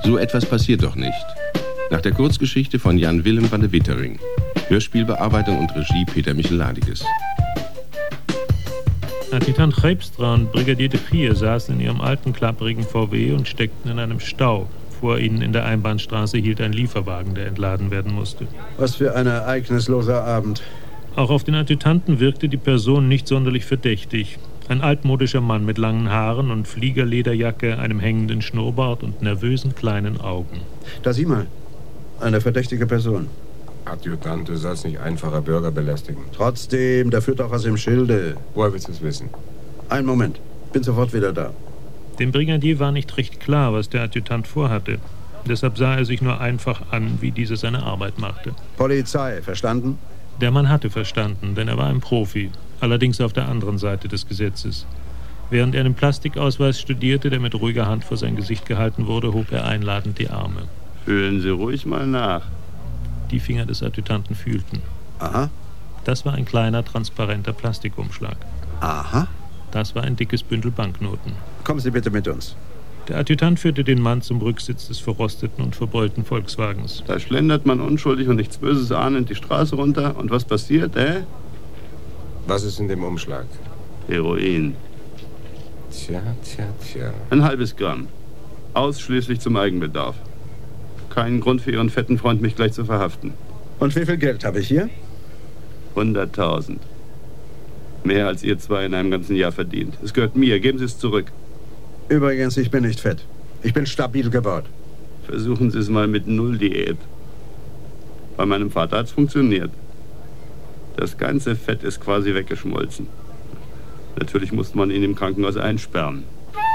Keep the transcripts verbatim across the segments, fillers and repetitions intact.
So etwas passiert doch nicht. Nach der Kurzgeschichte von Jan Willem van de Wittering. Hörspielbearbeitung und Regie Peter Micheladiges. Adjutant Geipstra und Brigadier de Gier saßen in ihrem alten, klapprigen V W und steckten in einem Stau. Vor ihnen in der Einbahnstraße hielt ein Lieferwagen, der entladen werden musste. Was für ein ereignisloser Abend. Auch auf den Adjutanten wirkte die Person nicht sonderlich verdächtig. Ein altmodischer Mann mit langen Haaren und Fliegerlederjacke, einem hängenden Schnurrbart und nervösen kleinen Augen. Da sieh mal, eine verdächtige Person. Adjutant, du sollst nicht einfacher Bürger belästigen. Trotzdem, da führt doch was im Schilde. Woher willst du es wissen? Einen Moment, bin sofort wieder da. Dem Brigadier war nicht recht klar, was der Adjutant vorhatte. Deshalb sah er sich nur einfach an, wie dieser seine Arbeit machte. Polizei, verstanden? Der Mann hatte verstanden, denn er war ein Profi, allerdings auf der anderen Seite des Gesetzes. Während er den Plastikausweis studierte, der mit ruhiger Hand vor sein Gesicht gehalten wurde, hob er einladend die Arme. Fühlen Sie ruhig mal nach. Die Finger des Adjutanten fühlten. Aha. Das war ein kleiner, transparenter Plastikumschlag. Aha. Das war ein dickes Bündel Banknoten. Kommen Sie bitte mit uns. Der Adjutant führte den Mann zum Rücksitz des verrosteten und verbeulten Volkswagens. Da schlendert man unschuldig und nichts Böses ahnend die Straße runter. Und was passiert, äh? Was ist in dem Umschlag? Heroin. Tja, tja, tja. Ein halbes Gramm. Ausschließlich zum Eigenbedarf. Kein Grund für Ihren fetten Freund, mich gleich zu verhaften. Und wie viel Geld habe ich hier? hunderttausend. Mehr als ihr zwei in einem ganzen Jahr verdient. Es gehört mir. Geben Sie es zurück. Übrigens, ich bin nicht fett. Ich bin stabil gebaut. Versuchen Sie es mal mit Null-Diät. Bei meinem Vater hat es funktioniert. Das ganze Fett ist quasi weggeschmolzen. Natürlich musste man ihn im Krankenhaus einsperren.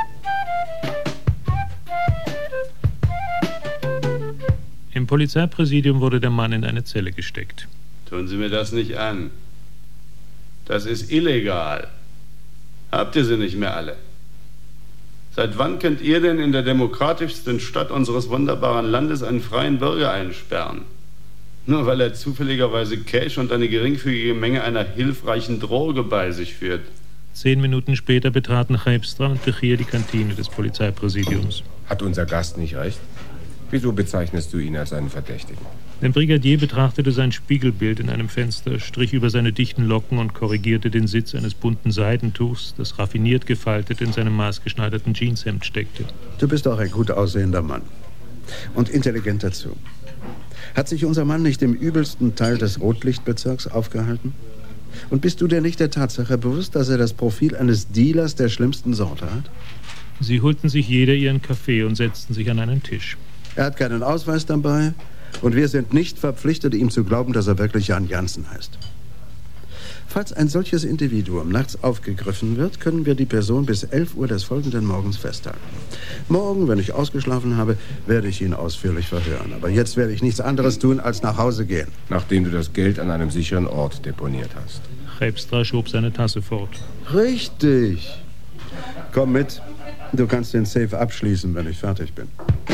Im Polizeipräsidium wurde der Mann in eine Zelle gesteckt. Tun Sie mir das nicht an. Das ist illegal. Habt ihr sie nicht mehr alle? Seit wann könnt ihr denn in der demokratischsten Stadt unseres wunderbaren Landes einen freien Bürger einsperren? Nur weil er zufälligerweise Cash und eine geringfügige Menge einer hilfreichen Droge bei sich führt. Zehn Minuten später betraten Geipstra und de Gier die Kantine des Polizeipräsidiums. Hat unser Gast nicht recht? Wieso bezeichnest du ihn als einen Verdächtigen? Der Brigadier betrachtete sein Spiegelbild in einem Fenster, strich über seine dichten Locken und korrigierte den Sitz eines bunten Seidentuchs, das raffiniert gefaltet in seinem maßgeschneiderten Jeanshemd steckte. Du bist auch ein gut aussehender Mann. Und intelligent dazu. Hat sich unser Mann nicht im übelsten Teil des Rotlichtbezirks aufgehalten? Und bist du dir nicht der Tatsache bewusst, dass er das Profil eines Dealers der schlimmsten Sorte hat? Sie holten sich jeder ihren Kaffee und setzten sich an einen Tisch. Er hat keinen Ausweis dabei und wir sind nicht verpflichtet, ihm zu glauben, dass er wirklich Jan Jansen heißt. Falls ein solches Individuum nachts aufgegriffen wird, können wir die Person bis elf Uhr des folgenden Morgens festhalten. Morgen, wenn ich ausgeschlafen habe, werde ich ihn ausführlich verhören. Aber jetzt werde ich nichts anderes tun, als nach Hause gehen. Nachdem du das Geld an einem sicheren Ort deponiert hast. Geipstra schob seine Tasse fort. Richtig. Komm mit. Du kannst den Safe abschließen, wenn ich fertig bin.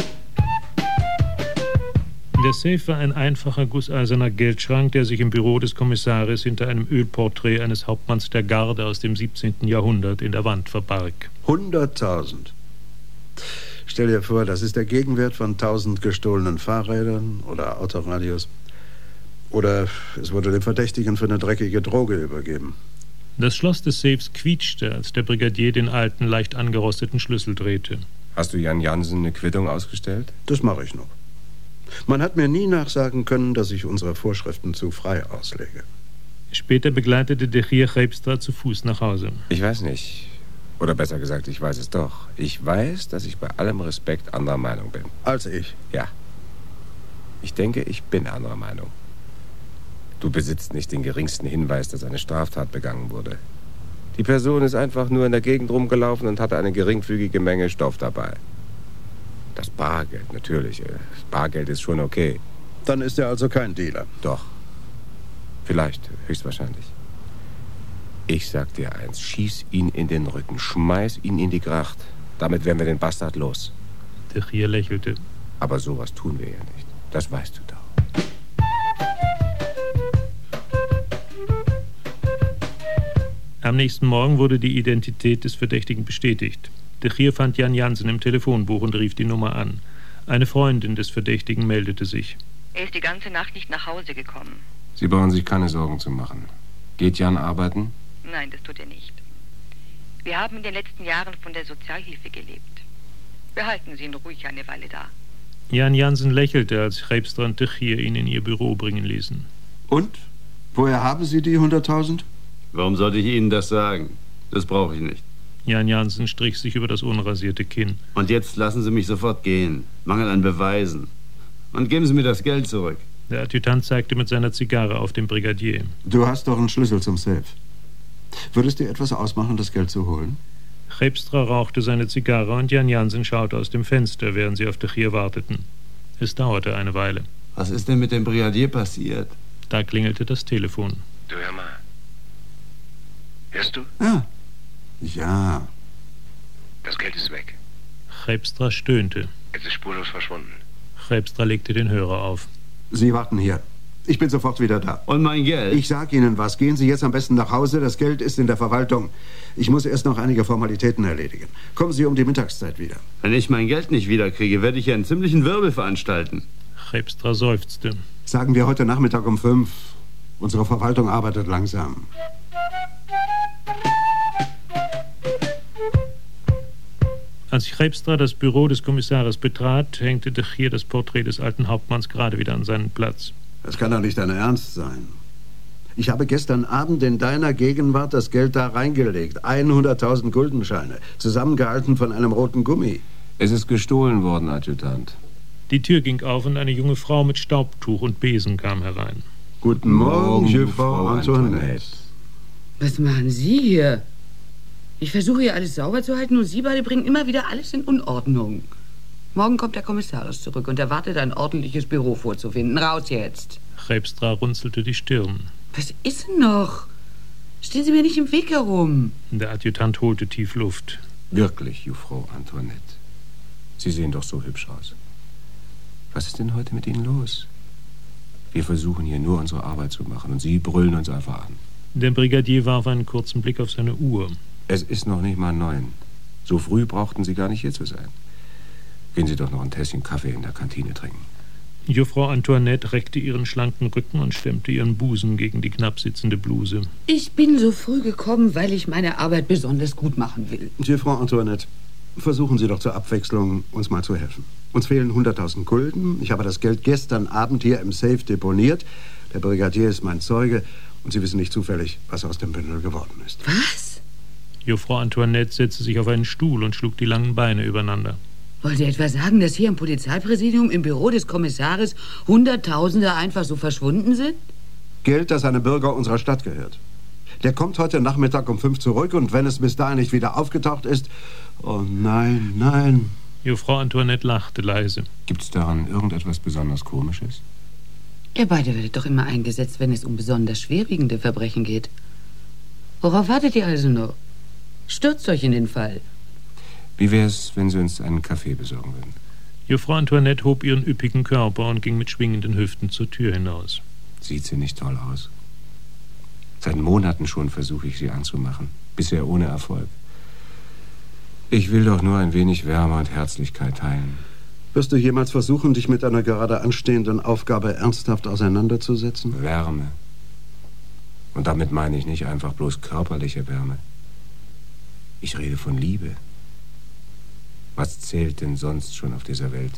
Der Safe war ein einfacher gusseiserner Geldschrank, der sich im Büro des Kommissaris hinter einem Ölporträt eines Hauptmanns der Garde aus dem siebzehnten Jahrhundert in der Wand verbarg. hunderttausend. Stell dir vor, das ist der Gegenwert von tausend gestohlenen Fahrrädern oder Autoradios. Oder es wurde dem Verdächtigen für eine dreckige Droge übergeben. Das Schloss des Safes quietschte, als der Brigadier den alten, leicht angerosteten Schlüssel drehte. Hast du Jan Jansen eine Quittung ausgestellt? Das mache ich noch. Man hat mir nie nachsagen können, dass ich unsere Vorschriften zu frei auslege. Später begleitete de Gier Geipstra zu Fuß nach Hause. Ich weiß nicht. Oder besser gesagt, ich weiß es doch. Ich weiß, dass ich bei allem Respekt anderer Meinung bin. Als ich? Ja. Ich denke, ich bin anderer Meinung. Du besitzt nicht den geringsten Hinweis, dass eine Straftat begangen wurde. Die Person ist einfach nur in der Gegend rumgelaufen und hatte eine geringfügige Menge Stoff dabei. Das Bargeld, natürlich. Das Bargeld ist schon okay. Dann ist er also kein Dealer. Doch. Vielleicht, höchstwahrscheinlich. Ich sag dir eins, schieß ihn in den Rücken, schmeiß ihn in die Gracht. Damit werden wir den Bastard los. De Gier lächelte. Aber sowas tun wir ja nicht. Das weißt du doch. Am nächsten Morgen wurde die Identität des Verdächtigen bestätigt. De Gier fand Jan Jansen im Telefonbuch und rief die Nummer an. Eine Freundin des Verdächtigen meldete sich. Er ist die ganze Nacht nicht nach Hause gekommen. Sie brauchen sich keine Sorgen zu machen. Geht Jan arbeiten? Nein, das tut er nicht. Wir haben in den letzten Jahren von der Sozialhilfe gelebt. Behalten Sie ihn ruhig eine Weile da. Jan Jansen lächelte, als Chreipstra und Tchier ihn in ihr Büro bringen ließen. Und? Woher haben Sie die hunderttausend? Warum sollte ich Ihnen das sagen? Das brauche ich nicht. Jan Jansen strich sich über das unrasierte Kinn. Und jetzt lassen Sie mich sofort gehen. Mangel an Beweisen. Und geben Sie mir das Geld zurück. Der Adjutant zeigte mit seiner Zigarre auf den Brigadier. Du hast doch einen Schlüssel zum Safe. Würde es dir etwas ausmachen, das Geld zu holen? Chreipstra rauchte seine Zigarre und Jan Jansen schaute aus dem Fenster, während sie auf Tchier warteten. Es dauerte eine Weile. Was ist denn mit dem Brigadier passiert? Da klingelte das Telefon. Du, hör mal. Hörst du? Ja. Ja. Das Geld ist weg. Chreipstra stöhnte. Es ist spurlos verschwunden. Chreipstra legte den Hörer auf. Sie warten hier. Ich bin sofort wieder da. Und mein Geld? Ich sag Ihnen was. Gehen Sie jetzt am besten nach Hause. Das Geld ist in der Verwaltung. Ich muss erst noch einige Formalitäten erledigen. Kommen Sie um die Mittagszeit wieder. Wenn ich mein Geld nicht wiederkriege, werde ich hier einen ziemlichen Wirbel veranstalten. Chreipstra seufzte. Sagen wir heute Nachmittag um fünf. Unsere Verwaltung arbeitet langsam. Als Chreipstra das Büro des Kommissars betrat, hängte Tchier das Porträt des alten Hauptmanns gerade wieder an seinen Platz. Das kann doch nicht dein Ernst sein. Ich habe gestern Abend in deiner Gegenwart das Geld da reingelegt. hunderttausend Guldenscheine, zusammengehalten von einem roten Gummi. Es ist gestohlen worden, Adjutant. Die Tür ging auf und eine junge Frau mit Staubtuch und Besen kam herein. Guten Morgen, Jungfrau Antoinette. Was machen Sie hier? Ich versuche hier alles sauber zu halten und Sie beide bringen immer wieder alles in Unordnung. Morgen kommt der Kommissaris zurück und erwartet, ein ordentliches Büro vorzufinden. Raus jetzt. Chreipstra runzelte die Stirn. Was ist denn noch? Stehen Sie mir nicht im Weg herum. Der Adjutant holte tief Luft. Wirklich, Jungfrau Antoinette. Sie sehen doch so hübsch aus. Was ist denn heute mit Ihnen los? Wir versuchen hier nur unsere Arbeit zu machen und Sie brüllen uns einfach an. Der Brigadier warf einen kurzen Blick auf seine Uhr. Es ist noch nicht mal neun. So früh brauchten Sie gar nicht hier zu sein. Gehen Sie doch noch ein Tässchen Kaffee in der Kantine trinken. Jungfrau Antoinette reckte ihren schlanken Rücken und stemmte ihren Busen gegen die knapp sitzende Bluse. Ich bin so früh gekommen, weil ich meine Arbeit besonders gut machen will. Jungfrau Antoinette, versuchen Sie doch zur Abwechslung, uns mal zu helfen. Uns fehlen hunderttausend Gulden. Ich habe das Geld gestern Abend hier im Safe deponiert. Der Brigadier ist mein Zeuge und Sie wissen nicht zufällig, was aus dem Bündel geworden ist. Was? Jungfrau Antoinette setzte sich auf einen Stuhl und schlug die langen Beine übereinander. Wollen Sie etwa sagen, dass hier im Polizeipräsidium im Büro des Kommissares Hunderttausende einfach so verschwunden sind? Geld, das einem Bürger unserer Stadt gehört. Der kommt heute Nachmittag um fünf zurück und wenn es bis dahin nicht wieder aufgetaucht ist... Oh nein, nein. Jungfrau Antoinette lachte leise. Gibt's daran irgendetwas besonders Komisches? Ihr beide werdet doch immer eingesetzt, wenn es um besonders schwerwiegende Verbrechen geht. Worauf wartet ihr also noch? Stürzt euch in den Fall. Wie wär's, wenn Sie uns einen Kaffee besorgen würden? Jungfrau Antoinette hob ihren üppigen Körper und ging mit schwingenden Hüften zur Tür hinaus. Sieht sie nicht toll aus? Seit Monaten schon versuche ich, sie anzumachen. Bisher ohne Erfolg. Ich will doch nur ein wenig Wärme und Herzlichkeit teilen. Wirst du jemals versuchen, dich mit einer gerade anstehenden Aufgabe ernsthaft auseinanderzusetzen? Wärme. Und damit meine ich nicht einfach bloß körperliche Wärme. Ich rede von Liebe. Was zählt denn sonst schon auf dieser Welt?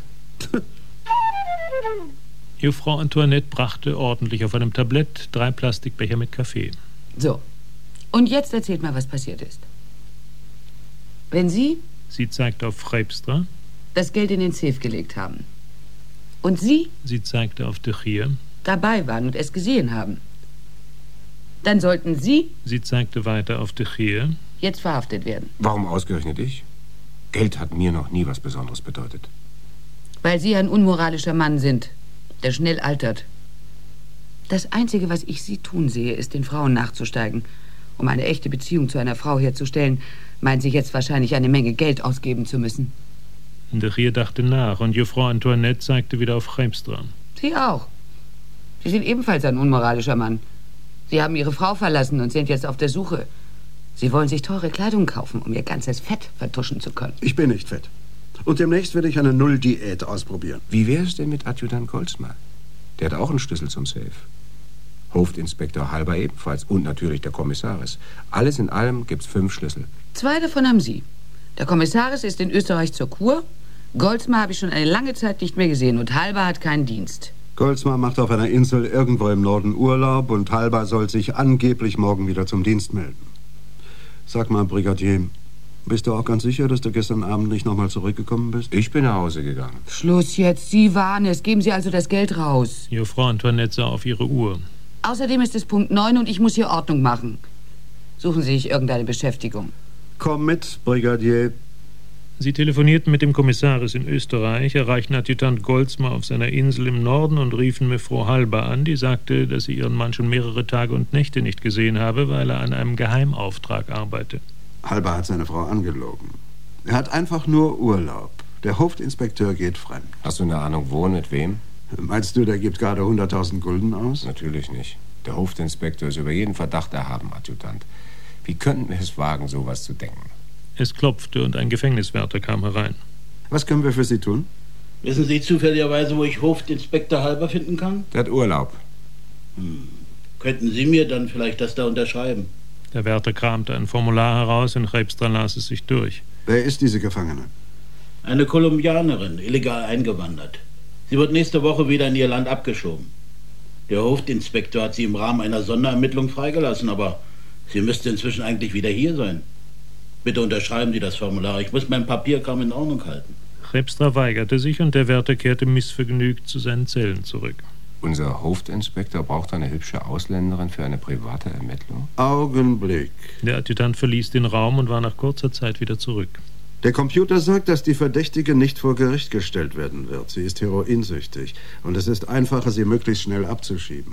Jungfrau Antoinette brachte ordentlich auf einem Tablett drei Plastikbecher mit Kaffee. So, und jetzt erzählt mal, was passiert ist. Wenn Sie... Sie zeigte auf Chreipstra. ...das Geld in den Safe gelegt haben. Und Sie... Sie zeigte auf Tchier. ...dabei waren und es gesehen haben. Dann sollten Sie... Sie zeigte weiter auf Tchier. ...jetzt verhaftet werden. Warum ausgerechnet ich? Geld hat mir noch nie was Besonderes bedeutet. Weil Sie ein unmoralischer Mann sind, der schnell altert. Das Einzige, was ich Sie tun sehe, ist, den Frauen nachzusteigen. Um eine echte Beziehung zu einer Frau herzustellen, meinen Sie jetzt wahrscheinlich eine Menge Geld ausgeben zu müssen. Tchier dachte nach und Jungfrau Antoinette zeigte wieder auf Chreipstra. Sie auch. Sie sind ebenfalls ein unmoralischer Mann. Sie haben Ihre Frau verlassen und sind jetzt auf der Suche. Sie wollen sich teure Kleidung kaufen, um Ihr ganzes Fett vertuschen zu können. Ich bin nicht fett. Und demnächst werde ich eine Null-Diät ausprobieren. Wie wäre es denn mit Adjutant Goldsmar? Der hat auch einen Schlüssel zum Safe. Hoftinspektor Halber ebenfalls und natürlich der Kommissaris. Alles in allem gibt's fünf Schlüssel. Zwei davon haben Sie. Der Kommissaris ist in Österreich zur Kur. Goldsmar habe ich schon eine lange Zeit nicht mehr gesehen und Halber hat keinen Dienst. Goldsmar macht auf einer Insel irgendwo im Norden Urlaub und Halber soll sich angeblich morgen wieder zum Dienst melden. Sag mal, Brigadier, bist du auch ganz sicher, dass du gestern Abend nicht nochmal zurückgekommen bist? Ich bin nach Hause gegangen. Schluss jetzt, Sie waren es. Geben Sie also das Geld raus. Ihre Frau Antoinette sah auf ihre Uhr. Außerdem ist es Punkt neun und ich muss hier Ordnung machen. Suchen Sie sich irgendeine Beschäftigung. Komm mit, Brigadier. Sie telefonierten mit dem Kommissaris in Österreich, erreichten Adjutant Goldsmar auf seiner Insel im Norden und riefen mir Frau Halber an, die sagte, dass sie ihren Mann schon mehrere Tage und Nächte nicht gesehen habe, weil er an einem Geheimauftrag arbeite. Halber hat seine Frau angelogen. Er hat einfach nur Urlaub. Der Hoftinspekteur geht fremd. Hast du eine Ahnung, wo und mit wem? Meinst du, der gibt gerade hunderttausend Gulden aus? Natürlich nicht. Der Hoftinspektor ist über jeden Verdacht erhaben, Adjutant. Wie könnten wir es wagen, sowas zu denken? Es klopfte und ein Gefängniswärter kam herein. Was können wir für Sie tun? Wissen Sie zufälligerweise, wo ich Hoftinspektor Halber finden kann? Der hat Urlaub. Hm. Könnten Sie mir dann vielleicht das da unterschreiben? Der Wärter kramte ein Formular heraus und Krebstra las es sich durch. Wer ist diese Gefangene? Eine Kolumbianerin, illegal eingewandert. Sie wird nächste Woche wieder in ihr Land abgeschoben. Der Hoftinspektor hat sie im Rahmen einer Sonderermittlung freigelassen, aber sie müsste inzwischen eigentlich wieder hier sein. Bitte unterschreiben Sie das Formular. Ich muss mein Papierkram in Ordnung halten. Krebstra weigerte sich und der Wärter kehrte missvergnügt zu seinen Zellen zurück. Unser Hoftinspektor braucht eine hübsche Ausländerin für eine private Ermittlung? Augenblick. Der Adjutant verließ den Raum und war nach kurzer Zeit wieder zurück. Der Computer sagt, dass die Verdächtige nicht vor Gericht gestellt werden wird. Sie ist heroinsüchtig und es ist einfacher, sie möglichst schnell abzuschieben.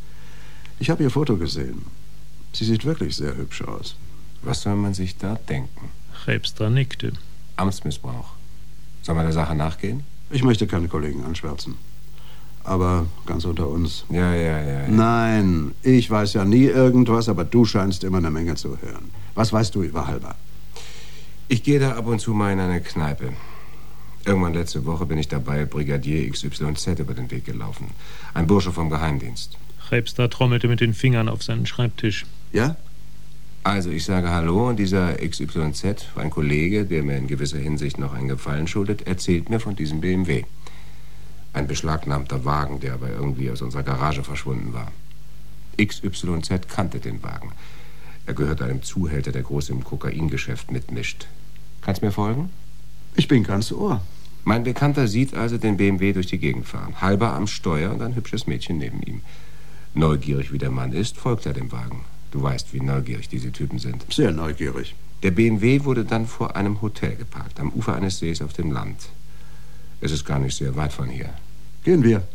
Ich habe ihr Foto gesehen. Sie sieht wirklich sehr hübsch aus. Was soll man sich da denken? Krebstra nickte. Amtsmissbrauch. Soll man der Sache nachgehen? Ich möchte keine Kollegen anschwärzen. Aber ganz unter uns. Ja, ja, ja, ja. Nein, ich weiß ja nie irgendwas, aber du scheinst immer eine Menge zu hören. Was weißt du über Halber? Ich gehe da ab und zu mal in eine Kneipe. Irgendwann letzte Woche bin ich dabei Brigadier X Y Z über den Weg gelaufen. Ein Bursche vom Geheimdienst. Krebstra trommelte mit den Fingern auf seinen Schreibtisch. Ja? Also, ich sage Hallo und dieser X Y Z, ein Kollege, der mir in gewisser Hinsicht noch einen Gefallen schuldet, erzählt mir von diesem B M W. Ein beschlagnahmter Wagen, der aber irgendwie aus unserer Garage verschwunden war. X Y Z kannte den Wagen. Er gehört einem Zuhälter, der groß im Kokaingeschäft mitmischt. Kannst mir folgen? Ich bin ganz Ohr. Mein Bekannter sieht also den B M W durch die Gegend fahren. Halber am Steuer und ein hübsches Mädchen neben ihm. Neugierig wie der Mann ist, folgt er dem Wagen. Du weißt, wie neugierig diese Typen sind. Sehr neugierig. Der B M W wurde dann vor einem Hotel geparkt, am Ufer eines Sees auf dem Land. Es ist gar nicht sehr weit von hier. Gehen wir.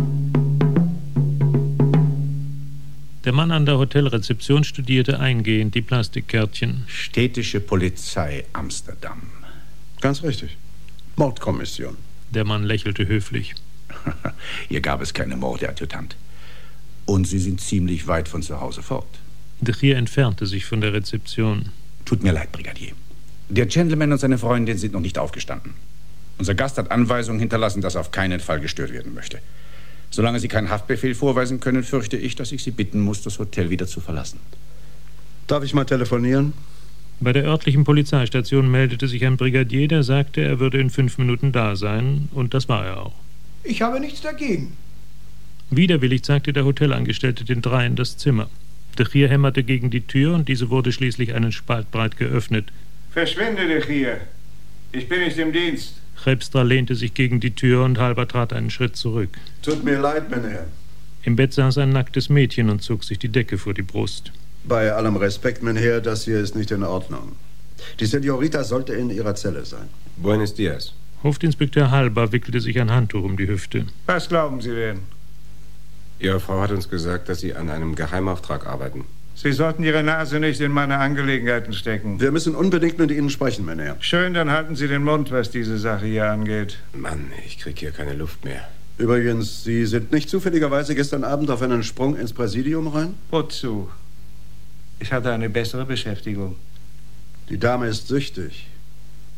Der Mann an der Hotelrezeption studierte eingehend die Plastikkärtchen. Städtische Polizei Amsterdam. Ganz richtig. Mordkommission. Der Mann lächelte höflich. Hier gab es keine Morde, Adjutant. Und Sie sind ziemlich weit von zu Hause fort. De Gier entfernte sich von der Rezeption. Tut mir leid, Brigadier. Der Gentleman und seine Freundin sind noch nicht aufgestanden. Unser Gast hat Anweisungen hinterlassen, dass er auf keinen Fall gestört werden möchte. Solange Sie keinen Haftbefehl vorweisen können, fürchte ich, dass ich Sie bitten muss, das Hotel wieder zu verlassen. Darf ich mal telefonieren? Bei der örtlichen Polizeistation meldete sich ein Brigadier, der sagte, er würde in fünf Minuten da sein. Und das war er auch. Ich habe nichts dagegen. Widerwillig zeigte der Hotelangestellte den dreien das Zimmer. De Gier hämmerte gegen die Tür und diese wurde schließlich einen Spalt breit geöffnet. Verschwinde, De Gier. Ich bin nicht im Dienst. Krebstra lehnte sich gegen die Tür und Halber trat einen Schritt zurück. Tut mir leid, mein Herr. Im Bett saß ein nacktes Mädchen und zog sich die Decke vor die Brust. Bei allem Respekt, mein Herr, das hier ist nicht in Ordnung. Die Senorita sollte in ihrer Zelle sein. Buenos dias. Hoftinspektor Halber wickelte sich ein Handtuch um die Hüfte. Was glauben Sie denn? Ihre Frau hat uns gesagt, dass Sie an einem Geheimauftrag arbeiten. Sie sollten Ihre Nase nicht in meine Angelegenheiten stecken. Wir müssen unbedingt mit Ihnen sprechen, mein Herr. Schön, dann halten Sie den Mund, was diese Sache hier angeht. Mann, ich krieg hier keine Luft mehr. Übrigens, Sie sind nicht zufälligerweise gestern Abend auf einen Sprung ins Präsidium rein? Wozu? Ich hatte eine bessere Beschäftigung. Die Dame ist süchtig.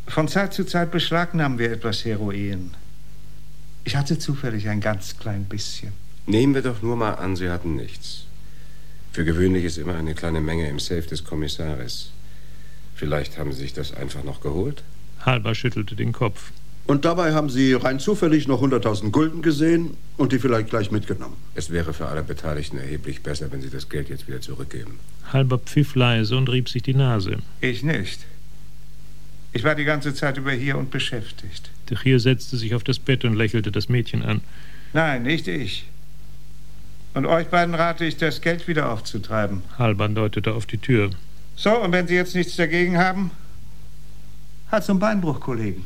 Von Zeit zu Zeit beschlagnahmen wir etwas Heroin. Ich hatte zufällig ein ganz klein bisschen. Nehmen wir doch nur mal an, Sie hatten nichts. Für gewöhnlich ist immer eine kleine Menge im Safe des Kommissares. Vielleicht haben Sie sich das einfach noch geholt? Halber schüttelte den Kopf. Und dabei haben Sie rein zufällig noch hunderttausend Gulden gesehen und die vielleicht gleich mitgenommen. Es wäre für alle Beteiligten erheblich besser, wenn Sie das Geld jetzt wieder zurückgeben. Halber pfiff leise und rieb sich die Nase. Ich nicht. Ich war die ganze Zeit über hier und beschäftigt. De Gier setzte sich auf das Bett und lächelte das Mädchen an. Nein, nicht ich. Und euch beiden rate ich, das Geld wieder aufzutreiben. Halban deutete auf die Tür. So, und wenn Sie jetzt nichts dagegen haben, hat zum Beinbruch, Kollegen.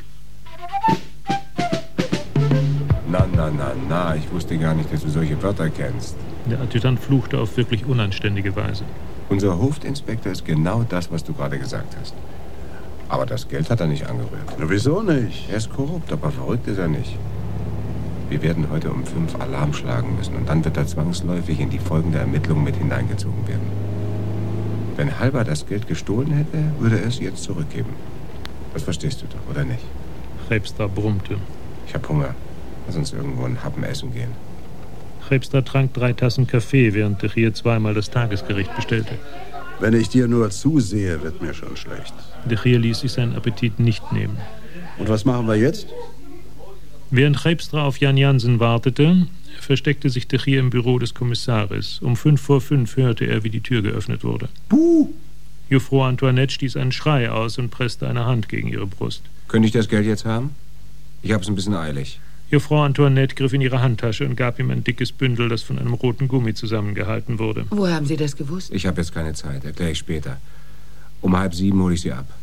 Na, na, na, na, ich wusste gar nicht, dass du solche Wörter kennst. Der Adjutant fluchte auf wirklich unanständige Weise. Unser Hoftinspektor ist genau das, was du gerade gesagt hast. Aber das Geld hat er nicht angerührt. Na, wieso nicht? Er ist korrupt, aber verrückt ist er nicht. Wir werden heute um fünf Alarm schlagen müssen und dann wird er zwangsläufig in die folgende Ermittlung mit hineingezogen werden. Wenn Halber das Geld gestohlen hätte, würde er es jetzt zurückgeben. Das verstehst du doch, oder nicht? Rebstra brummte. Ich hab Hunger. Lass uns irgendwo einen Happen essen gehen. Rebstra trank drei Tassen Kaffee, während de Gier zweimal das Tagesgericht bestellte. Wenn ich dir nur zusehe, wird mir schon schlecht. De Gier ließ sich seinen Appetit nicht nehmen. Und was machen wir jetzt? Während Rebstra auf Jan Jansen wartete, versteckte sich de Gier im Büro des Kommissaris. Um fünf vor fünf hörte er, wie die Tür geöffnet wurde. Buh! Jungfrau Antoinette stieß einen Schrei aus und presste eine Hand gegen ihre Brust. Könnte ich das Geld jetzt haben? Ich habe es ein bisschen eilig. Jungfrau Antoinette griff in ihre Handtasche und gab ihm ein dickes Bündel, das von einem roten Gummi zusammengehalten wurde. Wo haben Sie das gewusst? Ich habe jetzt keine Zeit, erkläre ich später. Um halb sieben hole ich sie ab.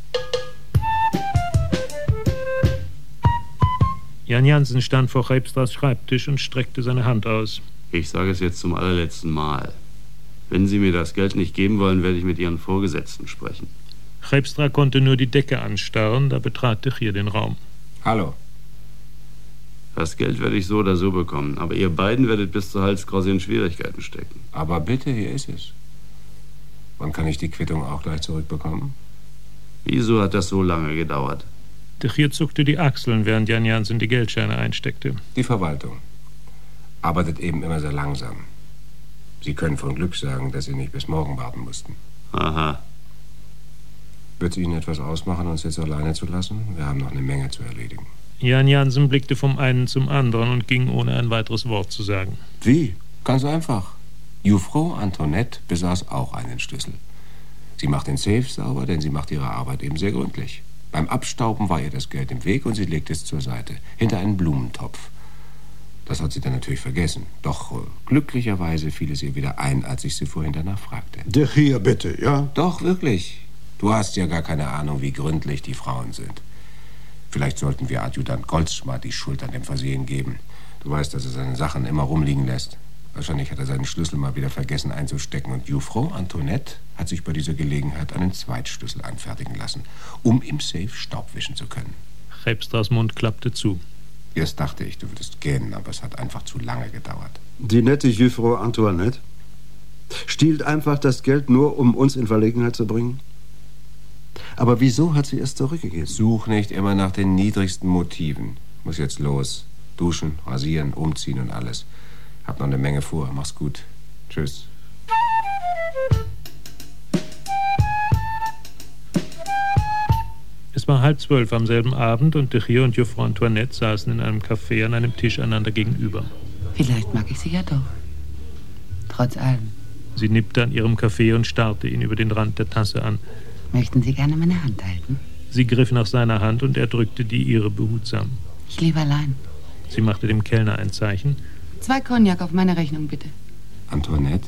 Jan Jansen stand vor Rebstras Schreibtisch und streckte seine Hand aus. Ich sage es jetzt zum allerletzten Mal. Wenn Sie mir das Geld nicht geben wollen, werde ich mit Ihren Vorgesetzten sprechen. Rebstra konnte nur die Decke anstarren, da betrat de Gier den Raum. Hallo. Das Geld werde ich so oder so bekommen, aber ihr beiden werdet bis zur Halskrause in Schwierigkeiten stecken. Aber bitte, hier ist es. Wann kann ich die Quittung auch gleich zurückbekommen? Wieso hat das so lange gedauert? De Gier zuckte die Achseln, während Jan Jansen die Geldscheine einsteckte. Die Verwaltung arbeitet eben immer sehr langsam. Sie können von Glück sagen, dass Sie nicht bis morgen warten mussten. Aha. Wird es Ihnen etwas ausmachen, uns jetzt alleine zu lassen? Wir haben noch eine Menge zu erledigen. Jan Jansen blickte vom einen zum anderen und ging, ohne ein weiteres Wort zu sagen. Wie? Ganz einfach. Jungfrau Antoinette besaß auch einen Schlüssel. Sie macht den Safe sauber, denn sie macht ihre Arbeit eben sehr gründlich. Beim Abstauben war ihr das Geld im Weg und sie legte es zur Seite, hinter einen Blumentopf. Das hat sie dann natürlich vergessen. Doch äh, glücklicherweise fiel es ihr wieder ein, als ich sie vorhin danach fragte. De Gier, bitte, ja? Doch, wirklich. Du hast ja gar keine Ahnung, wie gründlich die Frauen sind. Vielleicht sollten wir Adjutant Goldsma die Schuld an dem Versehen geben. Du weißt, dass er seine Sachen immer rumliegen lässt. Wahrscheinlich hat er seinen Schlüssel mal wieder vergessen einzustecken. Und Jungfrau Antoinette hat sich bei dieser Gelegenheit einen Zweitschlüssel anfertigen lassen, um im Safe Staub wischen zu können. Rebstras Mund klappte zu. Erst dachte ich, du würdest gähnen, aber es hat einfach zu lange gedauert. Die nette Jungfrau Antoinette stiehlt einfach das Geld nur, um uns in Verlegenheit zu bringen? Aber wieso hat sie es zurückgegeben? Such nicht immer nach den niedrigsten Motiven. Muss jetzt los. Duschen, rasieren, umziehen und alles. Hab noch eine Menge vor. Mach's gut. Tschüss. Es war halb zwölf am selben Abend und de Gier und Jungfrau Antoinette saßen in einem Café an einem Tisch einander gegenüber. Vielleicht mag ich sie ja doch. Trotz allem. Sie nippte an ihrem Kaffee und starrte ihn über den Rand der Tasse an. Möchten Sie gerne meine Hand halten? Sie griff nach seiner Hand und er drückte die ihre behutsam. Ich lebe allein. Sie machte dem Kellner ein Zeichen. Zwei Cognac auf meine Rechnung, bitte. Antoinette?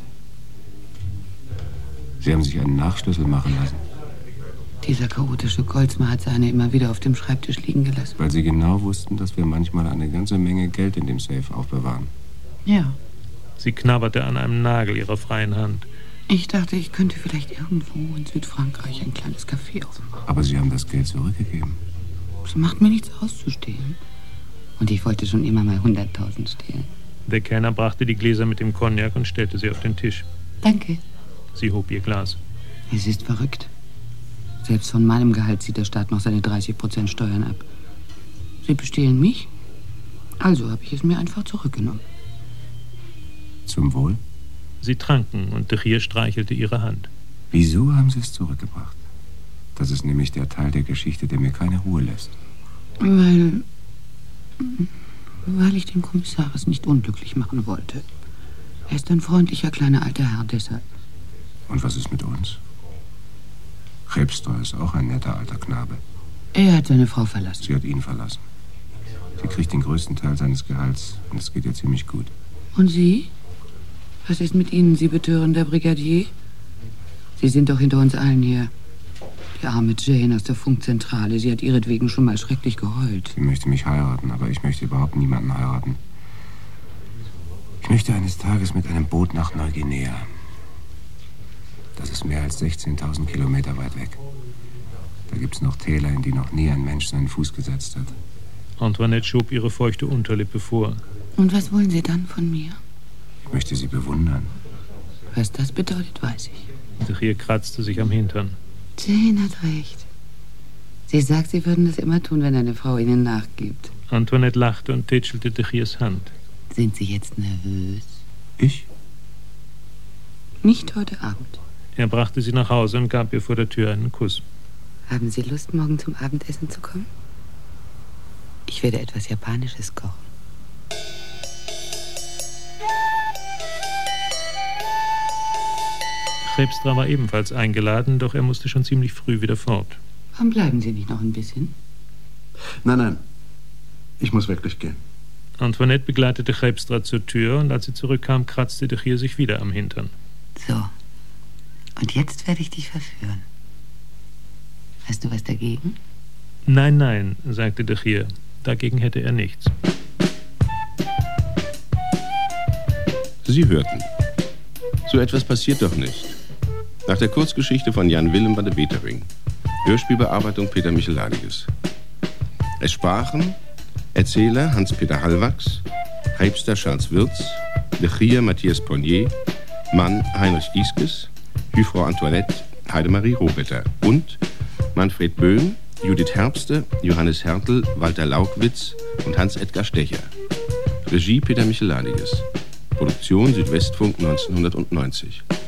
Sie haben sich einen Nachschlüssel machen lassen. Dieser chaotische Goldsma hat seine immer wieder auf dem Schreibtisch liegen gelassen. Weil Sie genau wussten, dass wir manchmal eine ganze Menge Geld in dem Safe aufbewahren. Ja. Sie knabberte an einem Nagel ihrer freien Hand. Ich dachte, ich könnte vielleicht irgendwo in Südfrankreich ein kleines Café aufmachen. Aber Sie haben das Geld zurückgegeben. Es macht mir nichts auszustehen. Und ich wollte schon immer mal hunderttausend stehlen. Der Kellner brachte die Gläser mit dem Cognac und stellte sie auf den Tisch. Danke. Sie hob ihr Glas. Es ist verrückt. Selbst von meinem Gehalt zieht der Staat noch seine dreißig Prozent Steuern ab. Sie bestehlen mich, also habe ich es mir einfach zurückgenommen. Zum Wohl? Sie tranken und de Gier streichelte ihre Hand. Wieso haben Sie es zurückgebracht? Das ist nämlich der Teil der Geschichte, der mir keine Ruhe lässt. Weil... weil ich den Kommissaris nicht unglücklich machen wollte. Er ist ein freundlicher kleiner alter Herr, deshalb. Und was ist mit uns? Rebstor ist auch ein netter alter Knabe. Er hat seine Frau verlassen. Sie hat ihn verlassen. Sie kriegt den größten Teil seines Gehalts und es geht ihr ziemlich gut. Und Sie? Was ist mit Ihnen, Sie betörender Brigadier? Sie sind doch hinter uns allen her. Die arme Jane aus der Funkzentrale, sie hat ihretwegen schon mal schrecklich geheult. Sie möchte mich heiraten, aber ich möchte überhaupt niemanden heiraten. Ich möchte eines Tages mit einem Boot nach Neuguinea. Das ist mehr als sechzehntausend Kilometer weit weg. Da gibt's noch Täler, in die noch nie ein Mensch seinen Fuß gesetzt hat. Antoinette schob ihre feuchte Unterlippe vor. Und was wollen Sie dann von mir? Ich möchte Sie bewundern. Was das bedeutet, weiß ich. De Gier kratzte sich am Hintern. Jane hat recht. Sie sagt, Sie würden das immer tun, wenn eine Frau Ihnen nachgibt. Antoinette lachte und tätschelte de Giers Hand. Sind Sie jetzt nervös? Ich? Nicht heute Abend. Er brachte sie nach Hause und gab ihr vor der Tür einen Kuss. Haben Sie Lust, morgen zum Abendessen zu kommen? Ich werde etwas Japanisches kochen. Rebstra war ebenfalls eingeladen, doch er musste schon ziemlich früh wieder fort. Warum bleiben Sie nicht noch ein bisschen? Nein, nein. Ich muss wirklich gehen. Antoinette begleitete Rebstra zur Tür und als sie zurückkam, kratzte de Gier sich wieder am Hintern. So. Und jetzt werde ich dich verführen. Hast du was dagegen? Nein, nein, sagte de Gier. Dagegen hätte er nichts. Sie hörten. So etwas passiert doch nicht. Nach der Kurzgeschichte von Jan Willem van de Wetering. Hörspielbearbeitung Peter Micheladiges. Es sprachen Erzähler Hans-Peter Hallwachs, Rebster Charles Wirz, de Gier Matthias Ponnier, Mann Heinrich Gieskes, Jungfrau Antoinette Heidemarie Rohwetter und Manfred Böhm, Judith Herbste, Johannes Hertel, Walter Laugwitz und Hans-Edgar Stecher. Regie Peter Micheladiges. Produktion Südwestfunk neunzehnhundertneunzig.